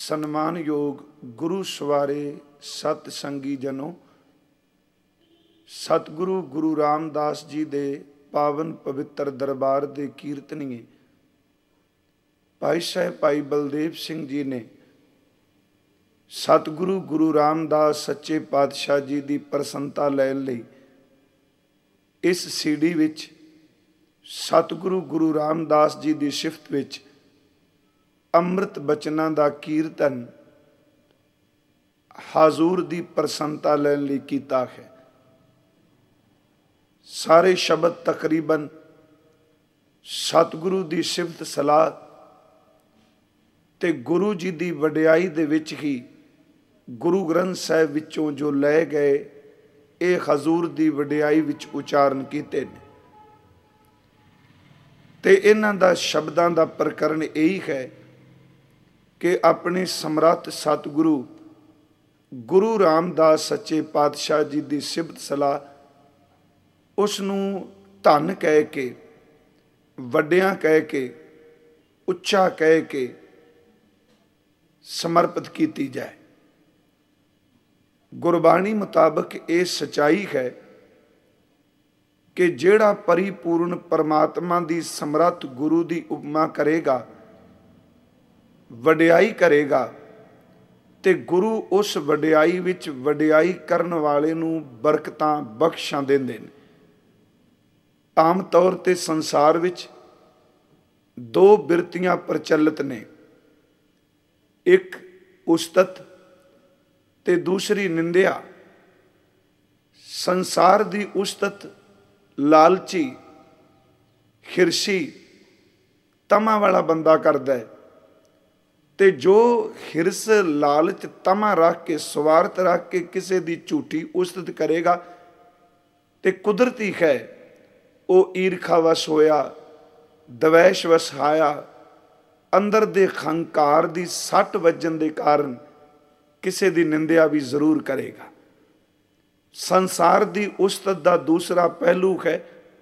ਸਨਮਾਨਯੋਗ ਗੁਰੂ ਸਵਾਰੇ ਸਤ ਸੰਗੀ ਜਨੋ, ਸਤਿਗੁਰੂ ਗੁਰੂ ਰਾਮਦਾਸ ਜੀ ਦੇ ਪਾਵਨ ਪਵਿੱਤਰ ਦਰਬਾਰ ਦੇ ਕੀਰਤਨੀਏ ਭਾਈ ਸਾਹਿਬ ਭਾਈ ਬਲਦੇਵ ਸਿੰਘ ਜੀ ਨੇ ਸਤਿਗੁਰੂ ਗੁਰੂ ਰਾਮਦਾਸ ਸੱਚੇ ਪਾਤਸ਼ਾਹ ਜੀ ਦੀ ਪ੍ਰਸੰਨਤਾ ਲੈਣ ਲਈ ਇਸ ਸੀਡੀ ਵਿੱਚ ਸਤਿਗੁਰੂ ਗੁਰੂ ਰਾਮਦਾਸ ਜੀ ਦੀ ਸਿਫਤ ਵਿੱਚ ਅੰਮ੍ਰਿਤ ਬਚਨਾਂ ਦਾ ਕੀਰਤਨ ਹਾਜ਼ੂਰ ਦੀ ਪ੍ਰਸੰਨਤਾ ਲੈਣ ਲਈ ਕੀਤਾ ਹੈ। ਸਾਰੇ ਸ਼ਬਦ ਤਕਰੀਬਨ ਸਤਿਗੁਰੂ ਦੀ ਸਿਫਤ ਸਲਾਹ ਤੇ ਗੁਰੂ ਜੀ ਦੀ ਵਡਿਆਈ ਦੇ ਵਿੱਚ ਹੀ ਗੁਰੂ ਗ੍ਰੰਥ ਸਾਹਿਬ ਵਿੱਚੋਂ ਜੋ ਲੈ ਗਏ ਇਹ ਹਜ਼ੂਰ ਦੀ ਵਡਿਆਈ ਵਿੱਚ ਉਚਾਰਨ ਕੀਤੇ ਨੇ ਤੇ ਇਹਨਾਂ ਦਾ ਸ਼ਬਦਾਂ ਦਾ ਪ੍ਰਕਰਨ ਇਹੀ ਹੈ ਕਿ ਆਪਣੇ ਸਮਰੱਥ ਸਤਿਗੁਰੂ ਗੁਰੂ ਰਾਮਦਾਸ ਸੱਚੇ ਪਾਤਸ਼ਾਹ ਜੀ ਦੀ ਸਿਫਤ ਸਲਾਹ ਉਸ ਨੂੰ ਧੰਨ ਕਹਿ ਕੇ, ਵੱਡਿਆਂ ਕਹਿ ਕੇ, ਉੱਚਾ ਕਹਿ ਕੇ ਸਮਰਪਿਤ ਕੀਤੀ ਜਾਏ। ਗੁਰਬਾਣੀ ਮੁਤਾਬਕ ਇਹ ਸਚਾਈ ਹੈ ਕਿ ਜਿਹੜਾ ਪਰਿਪੂਰਨ ਪਰਮਾਤਮਾ ਦੀ ਸਮਰੱਥ ਗੁਰੂ ਦੀ ਉਪਮਾ ਕਰੇਗਾ, ਵਡਿਆਈ ਕਰੇਗਾ ਤੇ ਗੁਰੂ ਉਸ ਵਡਿਆਈ ਵਿੱਚ ਵਡਿਆਈ ਕਰਨ ਵਾਲੇ ਨੂੰ ਬਰਕਤਾਂ ਬਖਸ਼ਾਂ ਦਿੰਦੇ ਨੇ। ਆਮ ਤੌਰ ਤੇ ਸੰਸਾਰ ਵਿੱਚ ਦੋ ਬਿਰਤੀਆਂ ਪ੍ਰਚਲਿਤ ਨੇ, ਇੱਕ ਉਸਤਤ ਤੇ ਦੂਸਰੀ ਨਿੰਦਿਆ। ਸੰਸਾਰ ਦੀ ਉਸਤਤ ਲਾਲਚੀ, ਹਿਰਸੀ, ਤਮਾ ਵਾਲਾ ਬੰਦਾ ਕਰਦਾ ਹੈ ਤੇ ਜੋ ਹਿਰਸ, ਲਾਲਚ, ਤਮਾ ਰੱਖ ਕੇ, ਸਵਾਰਥ ਰੱਖ ਕੇ ਕਿਸੇ ਦੀ ਝੂਠੀ ਉਸਤਤ ਕਰੇਗਾ ਤੇ ਕੁਦਰਤੀ ਹੈ ਉਹ ਈਰਖਾਵਸ਼ ਹੋਇਆ, ਦਵੈਸ਼ ਵਸ ਆਇਆ, ਅੰਦਰ ਦੇ ਹੰਕਾਰ ਦੀ ਸੱਟ ਵੱਜਣ ਦੇ ਕਾਰਨ ਕਿਸੇ ਦੀ ਨਿੰਦਿਆ ਵੀ ਜ਼ਰੂਰ ਕਰੇਗਾ। ਸੰਸਾਰ ਦੀ ਉਸਤਤ ਦਾ ਦੂਸਰਾ ਪਹਿਲੂ ਹੈ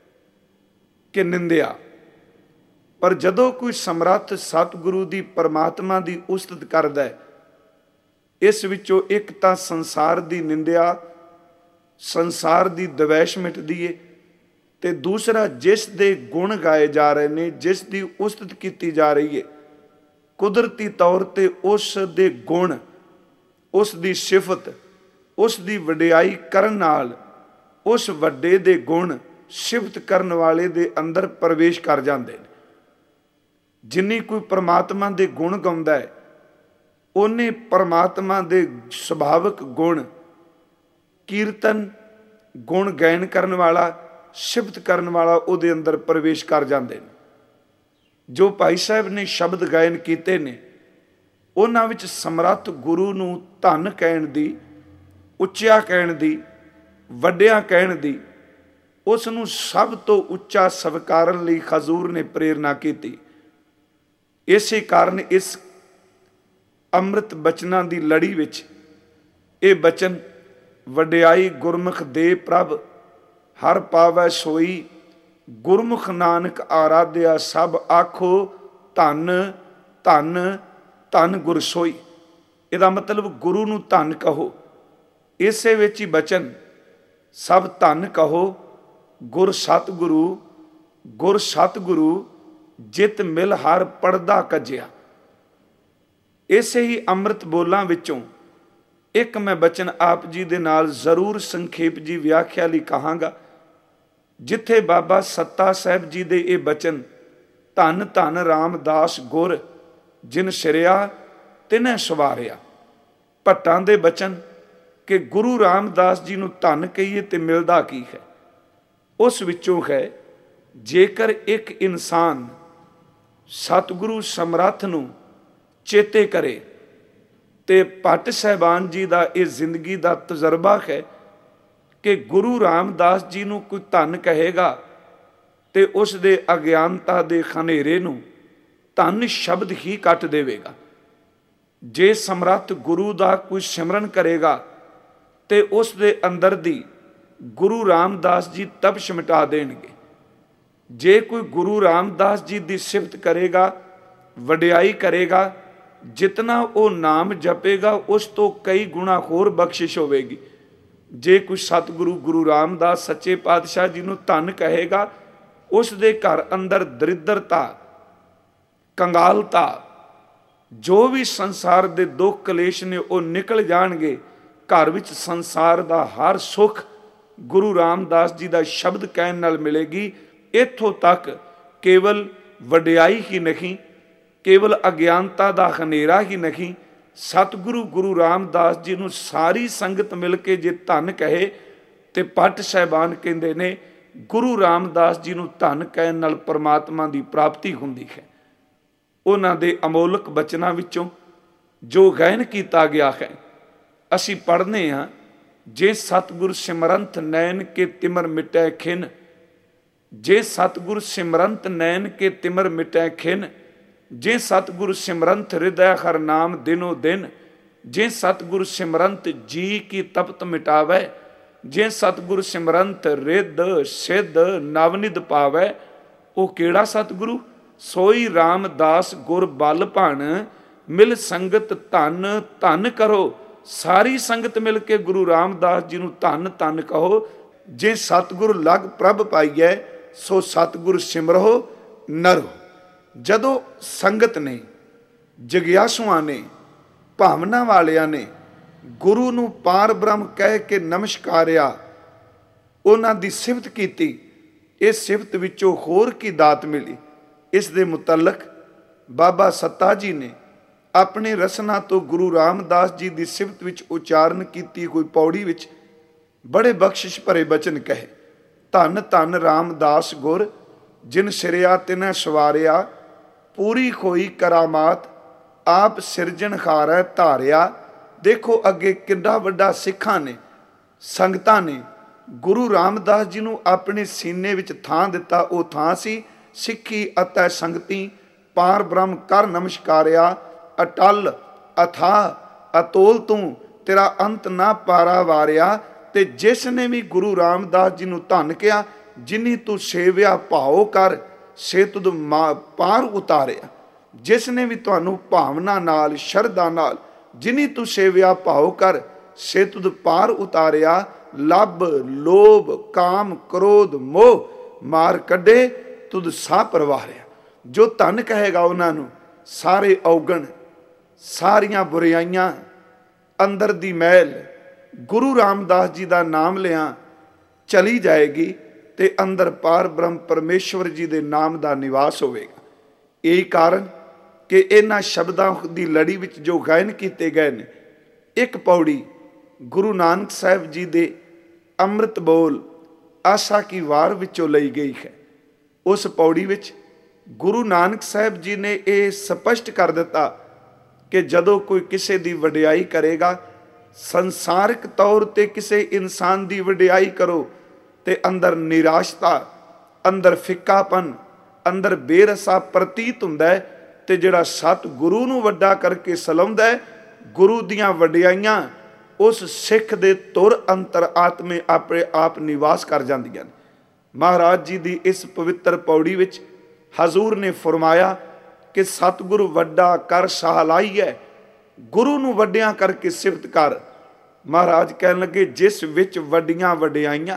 ਕਿ ਨਿੰਦਿਆ। ਪਰ ਜਦੋਂ ਕੋਈ ਸਮਰੱਥ ਸਤਿਗੁਰੂ ਦੀ ਪਰਮਾਤਮਾ ਦੀ ਉਸਤਤ ਕਰਦਾ ਹੈ, ਇਸ ਵਿੱਚੋਂ ਇੱਕ ਤਾਂ ਸੰਸਾਰ ਦੀ ਨਿੰਦਿਆ, ਸੰਸਾਰ ਦੀ ਦਵੈਸ਼ ਮਿਟਦੀ ਏ ਤੇ ਦੂਸਰਾ ਜਿਸ ਦੇ ਗੁਣ ਗਾਏ ਜਾ ਰਹੇ ਨੇ, ਜਿਸ ਦੀ ਉਸਤਤ ਕੀਤੀ ਜਾ ਰਹੀ ਹੈ, ਕੁਦਰਤੀ ਤੌਰ ਤੇ ਉਸ ਦੇ ਗੁਣ, ਉਸ ਦੀ ਸਿਫਤ, ਉਸ ਦੀ ਵਡਿਆਈ ਕਰਨ ਨਾਲ ਉਸ ਵੱਡੇ ਦੇ ਗੁਣ ਸਿਫਤ ਕਰਨ ਵਾਲੇ ਦੇ ਅੰਦਰ ਪ੍ਰਵੇਸ਼ ਕਰ ਜਾਂਦੇ ਨੇ। ਜਿੰਨੀ ਕੋਈ ਪਰਮਾਤਮਾ ਦੇ ਗੁਣ ਗਾਉਂਦਾ ਹੈ, ਉਹਨੇ ਪਰਮਾਤਮਾ ਦੇ ਸੁਭਾਵਿਕ ਗੁਣ, ਕੀਰਤਨ, ਗੁਣ ਗਾਇਨ ਕਰਨ ਵਾਲਾ, ਸਿਫਤ ਕਰਨ ਵਾਲਾ ਉਹਦੇ ਅੰਦਰ ਪ੍ਰਵੇਸ਼ ਕਰ ਜਾਂਦੇ ਨੇ। ਜੋ ਭਾਈ ਸਾਹਿਬ ਨੇ ਸ਼ਬਦ ਗਾਇਨ ਕੀਤੇ ਨੇ, ਉਹਨਾਂ ਵਿੱਚ ਸਮਰੱਥ ਗੁਰੂ ਨੂੰ ਧੰਨ ਕਹਿਣ ਦੀ, ਉੱਚਾ ਕਹਿਣ ਦੀ, ਵੱਡਿਆਂ ਕਹਿਣ ਦੀ, ਉਸ ਨੂੰ ਸਭ ਤੋਂ ਉੱਚਾ ਸਵੀਕਾਰਨ ਲਈ ਹਜ਼ੂਰ ਨੇ ਪ੍ਰੇਰਨਾ ਕੀਤੀ। ਇਸੇ ਕਾਰਨ ਇਸ ਅੰਮ੍ਰਿਤ ਬਚਨਾਂ ਦੀ ਲੜੀ ਵਿੱਚ ਇਹ ਬਚਨ ਵਡਿਆਈ ਗੁਰਮੁਖ ਦੇ ਪ੍ਰਭ ਹਰ ਪਾਵੈ ਸੋਈ, ਗੁਰਮੁਖ ਨਾਨਕ ਆਰਾਧਿਆ ਸਭ ਆਖੋ ਧੰਨ ਧੰਨ ਧੰਨ ਗੁਰ ਸੋਈ। ਇਹਦਾ ਮਤਲਬ ਗੁਰੂ ਨੂੰ ਧੰਨ ਕਹੋ। ਇਸੇ ਵਿੱਚ ਹੀ ਬਚਨ ਸਭ ਧੰਨ ਕਹੋ ਗੁਰ ਸਤਿਗੁਰੂ, ਗੁਰ ਸਤਿਗੁਰੂ ਜਿਤ ਮਿਲ ਹਰ ਪੜਦਾ ਕੱਜਿਆ। ਇਸੇ ਹੀ ਅੰਮ੍ਰਿਤ ਬੋਲਾਂ ਵਿੱਚੋਂ ਇੱਕ ਮੈਂ ਬਚਨ ਆਪ ਜੀ ਦੇ ਨਾਲ ਜ਼ਰੂਰ ਸੰਖੇਪ ਜੀ ਵਿਆਖਿਆ ਲਈ ਕਹਾਂਗਾ, ਜਿੱਥੇ ਬਾਬਾ ਸੱਤਾ ਸਾਹਿਬ ਜੀ ਦੇ ਇਹ ਬਚਨ ਧੰਨ ਧੰਨ ਰਾਮਦਾਸ ਗੁਰ ਜਿਨ ਸਿਰਿਆ ਤਿਨੈ ਸਵਾਰਿਆ, ਭੱਟਾਂ ਦੇ ਬਚਨ ਕਿ ਗੁਰੂ ਰਾਮਦਾਸ ਜੀ ਨੂੰ ਧੰਨ ਕਹੀਏ ਤੇ ਮਿਲਦਾ ਕੀ ਹੈ। ਉਸ ਵਿੱਚੋਂ ਹੈ ਜੇਕਰ ਇੱਕ ਇਨਸਾਨ ਸਤਿਗੁਰੂ ਸਮਰੱਥ ਨੂੰ ਚੇਤੇ ਕਰੇ ਤੇ ਭੱਟ ਸਾਹਿਬਾਨ ਜੀ ਦਾ ਇਹ ਜ਼ਿੰਦਗੀ ਦਾ ਤਜਰਬਾ ਹੈ ਕਿ ਗੁਰੂ ਰਾਮਦਾਸ ਜੀ ਨੂੰ ਕੋਈ ਧੰਨ ਕਹੇਗਾ ਤੇ ਉਸ ਦੇ ਅਗਿਆਨਤਾ ਦੇ ਹਨੇਰੇ ਨੂੰ ਧੰਨ ਸ਼ਬਦ ਹੀ ਕੱਟ ਦੇਵੇਗਾ। ਜੇ ਸਮਰੱਥ ਗੁਰੂ ਦਾ ਕੋਈ ਸਿਮਰਨ ਕਰੇਗਾ ਤੇ ਉਸ ਦੇ ਅੰਦਰ ਦੀ ਗੁਰੂ ਰਾਮਦਾਸ ਜੀ ਤਪਸ਼ ਮਿਟਾ ਦੇਣਗੇ। ਜੇ ਕੋਈ ਗੁਰੂ ਰਾਮਦਾਸ ਜੀ ਦੀ ਸਿਫਤ ਕਰੇਗਾ, ਵਡਿਆਈ ਕਰੇਗਾ ਜਿਤਨਾ ਉਹ ਨਾਮ ਜਪੇਗਾ ਉਸ ਤੋਂ ਕਈ ਗੁਣਾ ਹੋਰ ਬਖਸ਼ਿਸ਼ ਹੋਵੇਗੀ। ਜੇ ਕੋਈ ਸਤਿਗੁਰੂ ਗੁਰੂ ਰਾਮਦਾਸ ਸੱਚੇ ਪਾਤਸ਼ਾਹ ਜੀ ਨੂੰ ਧੰਨ ਕਹੇਗਾ, ਉਸ ਦੇ ਘਰ ਅੰਦਰ ਦਰਿਦਰਤਾ, ਕੰਗਾਲਤਾ, ਜੋ ਵੀ ਸੰਸਾਰ ਦੇ ਦੁੱਖ ਕਲੇਸ਼ ਨੇ ਉਹ ਨਿਕਲ ਜਾਣਗੇ। ਘਰ ਵਿੱਚ ਸੰਸਾਰ ਦਾ ਹਰ ਸੁੱਖ ਗੁਰੂ ਰਾਮਦਾਸ ਜੀ ਦਾ ਸ਼ਬਦ ਕਹਿਣ ਨਾਲ ਮਿਲੇਗੀ। ਇੱਥੋਂ ਤੱਕ ਕੇਵਲ ਵਡਿਆਈ ਹੀ ਨਹੀਂ, ਕੇਵਲ ਅਗਿਆਨਤਾ ਦਾ ਹਨੇਰਾ ਹੀ ਨਹੀਂ, ਸਤਿਗੁਰੂ ਗੁਰੂ ਰਾਮਦਾਸ ਜੀ ਨੂੰ ਸਾਰੀ ਸੰਗਤ ਮਿਲ ਕੇ ਜੇ ਧੰਨ ਕਹੇ ਤੇ ਭੱਟ ਸਾਹਿਬਾਨ ਕਹਿੰਦੇ ਨੇ ਗੁਰੂ ਰਾਮਦਾਸ ਜੀ ਨੂੰ ਧੰਨ ਕਹਿਣ ਨਾਲ ਪਰਮਾਤਮਾ ਦੀ ਪ੍ਰਾਪਤੀ ਹੁੰਦੀ ਹੈ। ਉਹਨਾਂ ਦੇ ਅਮੋਲਕ ਬਚਨਾਂ ਵਿੱਚੋਂ ਜੋ ਗਾਇਨ ਕੀਤਾ ਗਿਆ ਹੈ, ਅਸੀਂ ਪੜ੍ਹਨੇ ਹਾਂ, ਜੇ ਸਤਿਗੁਰ ਸਿਮਰੰਤ ਨੈਣ ਕੇ ਤਿਮਰ ਮਿਟੈ ਖਿਨ, ਜੇ ਸਤਿਗੁਰ ਸਿਮਰੰਤ ਨੈਣ ਕੇ ਤਿਮਰ ਮਿਟੈ ਖਿਨ, ਜੇ ਸਤਿਗੁਰ ਸਿਮਰੰਤ ਹਿਰਦੈ ਹਰ ਨਾਮ ਦਿਨੋ ਦਿਨ, ਜੇ ਸਤਿਗੁਰ ਸਿਮਰੰਤ ਜੀ ਕੀ ਤਪਤ ਮਿਟਾਵੈ, ਜੇ ਸਤਿਗੁਰ ਸਿਮਰੰਤ ਰਿੱਧ ਸਿੱਧ ਨਵਨਿਧ ਪਾਵੈ। ਉਹ ਕਿਹੜਾ ਸਤਿਗੁਰੂ? ਸੋਈ ਰਾਮਦਾਸ ਗੁਰ ਬਲ ਭਣ, ਮਿਲ ਸੰਗਤ ਧੰਨ ਧੰਨ ਕਰੋ। ਸਾਰੀ ਸੰਗਤ ਮਿਲ ਕੇ ਗੁਰੂ ਰਾਮਦਾਸ ਜੀ ਨੂੰ ਧੰਨ ਧੰਨ ਕਹੋ। ਜੇ ਸਤਿਗੁਰ ਲਗ ਪ੍ਰਭ ਪਾਈਐ, ਸੋ ਸਤਿਗੁਰ ਸਿਮਰੋ ਨਰੋ। ਜਦੋਂ ਸੰਗਤ ਨੇ, ਜਗਿਆਸੂਆਂ ਨੇ, ਭਾਵਨਾ ਵਾਲਿਆਂ ਨੇ ਗੁਰੂ ਨੂੰ ਪਾਰ ਬ੍ਰਹਮ ਕਹਿ ਕੇ ਨਮਸਕਾਰਿਆ, ਉਹਨਾਂ ਦੀ ਸਿਫਤ ਕੀਤੀ, ਇਸ ਸਿਫਤ ਵਿੱਚੋਂ ਹੋਰ ਕੀ ਦਾਤ ਮਿਲੀ? ਇਸ ਦੇ ਮੁਤਲਕ ਬਾਬਾ ਸੱਤਾ ਜੀ ਨੇ ਆਪਣੇ ਰਸਨਾ ਤੋਂ ਗੁਰੂ ਰਾਮਦਾਸ ਜੀ ਦੀ ਸਿਫਤ ਵਿੱਚ ਉਚਾਰਨ ਕੀਤੀ ਹੋਈ ਪੌੜੀ ਵਿੱਚ ਬੜੇ ਬਖਸ਼ਿਸ਼ ਭਰੇ ਬਚਨ ਕਹੇ। ਧੰਨ ਧੰਨ ਰਾਮਦਾਸ ਗੁਰ, ਜਿਨ ਸਿਰਿਆ ਤਿਨੈ ਸਵਾਰਿਆ, ਪੂਰੀ ਹੋਈ ਕਰਾਮਾਤ, ਆਪ ਸਿਰਜਣਹਾਰੈ ਧਾਰਿਆ। ਦੇਖੋ ਅੱਗੇ ਕਿੰਨਾ ਵੱਡਾ ਸਿੱਖਾਂ ਨੇ, ਸੰਗਤਾਂ ਨੇ ਗੁਰੂ ਰਾਮਦਾਸ ਜੀ ਨੂੰ ਆਪਣੇ ਸੀਨੇ ਵਿੱਚ ਥਾਂ ਦਿੱਤਾ। ਉਹ ਥਾਂ ਸੀ ਸਿੱਖੀ ਅਤੇ ਸੰਗਤੀ ਪਾਰ ਬ੍ਰਹਮ ਕਰ ਨਮਸਕਾਰਿਆ। ਅਟਲ ਅਥਾਹ ਅਤੋਲ ਤੂੰ, ਤੇਰਾ ਅੰਤ ਨਾ ਪਾਰਾ ਵਾਰਿਆ। ਤੇ ਜਿਸ ਨੇ ਵੀ ਗੁਰੂ ਰਾਮਦਾਸ ਜੀ ਨੂੰ ਧੰਨ ਕਿਹਾ, ਜਿਨੀ ਤੂੰ ਸੇਵਿਆ ਭਾਉ ਕਰ, ਸੇ ਤੁਧ ਪਾਰ ਉਤਾਰਿਆ। ਜਿਸ ਨੇ ਵੀ ਤੁਹਾਨੂੰ ਭਾਵਨਾ ਨਾਲ, ਸ਼ਰਧਾ ਨਾਲ, ਜਿਨੀ ਤੂੰ ਸੇਵਿਆ ਭਾਉ ਕਰ, ਸੇ ਤੁਧ ਪਾਰ ਉਤਾਰਿਆ। ਲੱਭ ਲੋਭ ਕਾਮ ਕ੍ਰੋਧ ਮੋਹ, ਮਾਰ ਕੱਢੇ ਤੁਧ ਸਾਹ ਪਰਵਾਰਿਆ। ਜੋ ਧੰਨ ਕਹੇਗਾ ਉਹਨਾਂ ਨੂੰ ਸਾਰੇ ਔਗਣ, ਸਾਰੀਆਂ ਬੁਰਾਈਆਂ, ਅੰਦਰ ਦੀ ਮੈਲ ਗੁਰੂ ਰਾਮਦਾਸ ਜੀ ਦਾ ਨਾਮ ਲਿਆ ਚਲੀ ਜਾਏਗੀ ਤੇ ਅੰਦਰ ਪਾਰ ਬ੍ਰਹਮ ਪਰਮੇਸ਼ਵਰ ਜੀ ਦੇ ਨਾਮ ਦਾ ਨਿਵਾਸ ਹੋਵੇਗਾ। ਇਹੀ ਕਾਰਨ ਕਿ ਇਹਨਾਂ ਸ਼ਬਦਾਂ ਦੀ ਲੜੀ ਵਿੱਚ ਜੋ ਗਾਇਨ ਕੀਤੇ ਗਏ ਨੇ, ਇੱਕ ਪੌੜੀ ਗੁਰੂ ਨਾਨਕ ਸਾਹਿਬ ਜੀ ਦੇ ਅੰਮ੍ਰਿਤ ਬੋਲ ਆਸਾ ਕੀ ਵਾਰ ਵਿੱਚੋਂ ਲਈ ਗਈ ਹੈ। ਉਸ ਪੌੜੀ ਵਿੱਚ ਗੁਰੂ ਨਾਨਕ ਸਾਹਿਬ ਜੀ ਨੇ ਇਹ ਸਪਸ਼ਟ ਕਰ ਦਿੱਤਾ ਕਿ ਜਦੋਂ ਕੋਈ ਕਿਸੇ ਦੀ ਵਡਿਆਈ ਕਰੇਗਾ, ਸੰਸਾਰਿਕ ਤੌਰ ਤੇ ਕਿਸੇ ਇਨਸਾਨ ਦੀ ਵਡਿਆਈ ਕਰੋ ਤੇ ਅੰਦਰ ਨਿਰਾਸ਼ਤਾ, ਅੰਦਰ ਫਿੱਕਾਪਨ, ਅੰਦਰ ਬੇਰਸਾ ਪ੍ਰਤੀਤ ਹੁੰਦਾ ਹੈ। ਤੇ ਜਿਹੜਾ ਸਤ ਗੁਰੂ ਨੂੰ ਵੱਡਾ ਕਰਕੇ ਸਲਾਉਂਦਾ ਹੈ, ਗੁਰੂ ਦੀਆਂ ਵਡਿਆਈਆਂ ਉਸ ਸਿੱਖ ਦੇ ਧੁਰ ਅੰਤਰ ਆਤਮੇ ਆਪਣੇ ਆਪ ਨਿਵਾਸ ਕਰ ਜਾਂਦੀਆਂ ਨੇ। ਮਹਾਰਾਜ ਜੀ ਦੀ ਇਸ ਪਵਿੱਤਰ ਪੌੜੀ ਵਿੱਚ ਹਜ਼ੂਰ ਨੇ ਫਰਮਾਇਆ ਕਿ ਸਤਿਗੁਰੂ ਵੱਡਾ ਕਰ ਸਹਾਲਾਈ ਹੈ, ਗੁਰੂ ਨੂੰ ਵੱਡਿਆਂ ਕਰਕੇ ਸਿਫਤ ਕਰ। ਮਹਾਰਾਜ ਕਹਿਣ ਲੱਗੇ, ਜਿਸ ਵਿੱਚ ਵੱਡੀਆਂ ਵਡਿਆਈਆਂ,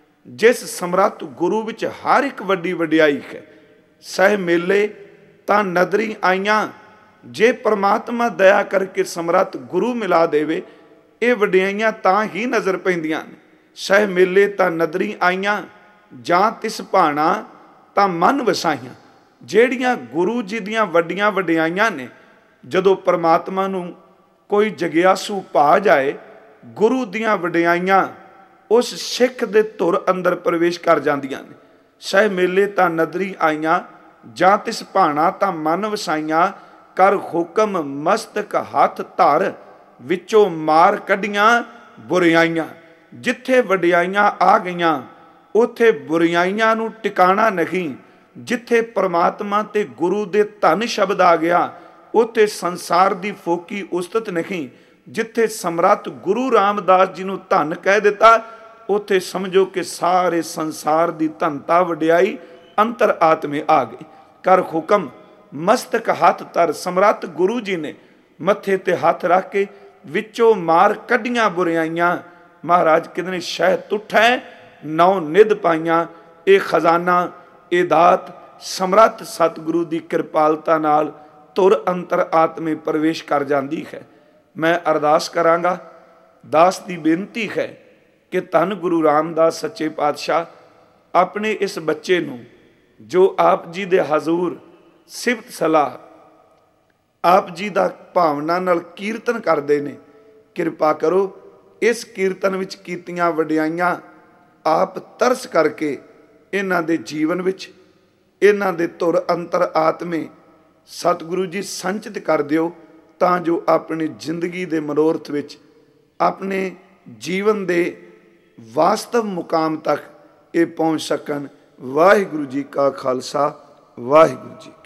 ਜਿਸ ਸਮਰੱਥ ਗੁਰੂ ਵਿੱਚ ਹਰ ਇੱਕ ਵੱਡੀ ਵਡਿਆਈ ਹੈ। ਸਹਿ ਮੇਲੇ ਤਾਂ ਨਦਰੀ ਆਈਆਂ, ਜੇ ਪਰਮਾਤਮਾ ਦਇਆ ਕਰਕੇ ਸਮਰੱਥ ਗੁਰੂ ਮਿਲਾ ਦੇਵੇ, ਇਹ ਵਡਿਆਈਆਂ ਤਾਂ ਹੀ ਨਜ਼ਰ ਪੈਂਦੀਆਂ ਨੇ। ਸਹਿ ਮੇਲੇ ਤਾਂ ਨਦਰੀ ਆਈਆਂ, ਜਾਂ ਤਿਸ ਭਾਣਾ ਤਾਂ ਮਨ ਵਸਾਈਆਂ। ਜਿਹੜੀਆਂ ਗੁਰੂ ਜੀ ਦੀਆਂ ਵੱਡੀਆਂ ਵਡਿਆਈਆਂ ਨੇ, ਜਦੋਂ ਪਰਮਾਤਮਾ ਨੂੰ ਕੋਈ ਜਗਿਆਸੂ ਭਾ ਜਾਏ, ਗੁਰੂ ਦੀਆਂ ਵਡਿਆਈਆਂ ਉਸ ਸਿੱਖ ਦੇ ਧੁਰ ਅੰਦਰ ਪ੍ਰਵੇਸ਼ ਕਰ ਜਾਂਦੀਆਂ ਨੇ। ਸਹਿ ਮੇਲੇ ਤਾਂ ਨਦਰੀ ਆਈਆਂ, ਜਾਂ ਤਿਸ ਭਾਣਾ ਤਾਂ ਮਨ ਵਸਾਈਆਂ। ਕਰ ਹੁਕਮ ਮਸਤਕ ਹੱਥ ਧਰ, ਵਿੱਚੋਂ ਮਾਰ ਕੱਢੀਆਂ ਬੁਰਾਈਆਂ। ਜਿੱਥੇ ਵਡਿਆਈਆਂ ਆ ਗਈਆਂ, ਉੱਥੇ ਬੁਰਾਈਆਂ ਨੂੰ ਟਿਕਾਣਾ ਨਹੀਂ। ਜਿੱਥੇ ਪਰਮਾਤਮਾ ਤੇ ਗੁਰੂ ਦੇ ਧਨ ਸ਼ਬਦ ਆ ਗਿਆ, ਉੱਥੇ ਸੰਸਾਰ ਦੀ ਫੋਕੀ ਉਸਤਤ ਨਹੀਂ। ਜਿੱਥੇ ਸਮਰੱਥ ਗੁਰੂ ਰਾਮਦਾਸ ਜੀ ਨੂੰ ਧਨ ਕਹਿ ਦਿੱਤਾ, ਉੱਥੇ ਸਮਝੋ ਕਿ ਸਾਰੇ ਸੰਸਾਰ ਦੀ ਧਨਤਾ ਵਡਿਆਈ ਅੰਤਰ ਆਤਮੇ ਆ ਗਈ। ਕਰ ਹੁਕਮ ਮਸਤਕ ਹੱਥ ਧਰ, ਸਮਰੱਥ ਗੁਰੂ ਜੀ ਨੇ ਮੱਥੇ ਤੇ ਹੱਥ ਰੱਖ ਕੇ ਵਿੱਚੋਂ ਮਾਰ ਕੱਢੀਆਂ ਬੁਰਿਆਈਆਂ। ਮਹਾਰਾਜ ਕਹਿੰਦੇ ਨੇ ਸ਼ਹਿ ਤੁਠੈ ਨੌ ਨਿਧ ਪਾਈਆਂ। ਇਹ ਖਜ਼ਾਨਾ, ਇਹ ਦਾਤ ਸਮਰੱਥ ਸਤਿਗੁਰੂ ਦੀ ਕਿਰਪਾਲਤਾ ਨਾਲ ਧੁਰ ਅੰਤਰ ਆਤਮੇ ਪ੍ਰਵੇਸ਼ ਕਰ ਜਾਂਦੀ ਹੈ। ਮੈਂ ਅਰਦਾਸ ਕਰਾਂਗਾ, ਦਾਸ ਦੀ ਬੇਨਤੀ ਹੈ ਕਿ ਧੰਨ ਗੁਰੂ ਰਾਮਦਾਸ ਸੱਚੇ ਪਾਤਸ਼ਾਹ ਆਪਣੇ ਇਸ ਬੱਚੇ ਨੂੰ ਜੋ ਆਪ ਜੀ ਦੇ ਹਜ਼ੂਰ ਸਿਫਤ ਸਲਾਹ ਆਪ ਜੀ ਦਾ ਭਾਵਨਾ ਨਾਲ ਕੀਰਤਨ ਕਰਦੇ ਨੇ, ਕਿਰਪਾ ਕਰੋ ਇਸ ਕੀਰਤਨ ਵਿੱਚ ਕੀਤੀਆਂ ਵਡਿਆਈਆਂ ਆਪ ਤਰਸ ਕਰਕੇ ਇਹਨਾਂ ਦੇ ਜੀਵਨ ਵਿੱਚ, ਇਹਨਾਂ ਦੇ ਧੁਰ ਅੰਤਰ ਆਤਮੇ ਸਤਿਗੁਰੂ ਜੀ ਸੰਚਿਤ ਕਰ ਦਿਓ, ਤਾਂ ਜੋ ਆਪਣੀ ਜ਼ਿੰਦਗੀ ਦੇ ਮਨੋਰਥ ਵਿੱਚ, ਆਪਣੇ ਜੀਵਨ ਦੇ ਵਾਸਤਵ ਮੁਕਾਮ ਤੱਕ ਇਹ ਪਹੁੰਚ ਸਕਣ। ਵਾਹਿਗੁਰੂ ਜੀ ਕਾ ਖਾਲਸਾ, ਵਾਹਿਗੁਰੂ ਜੀ।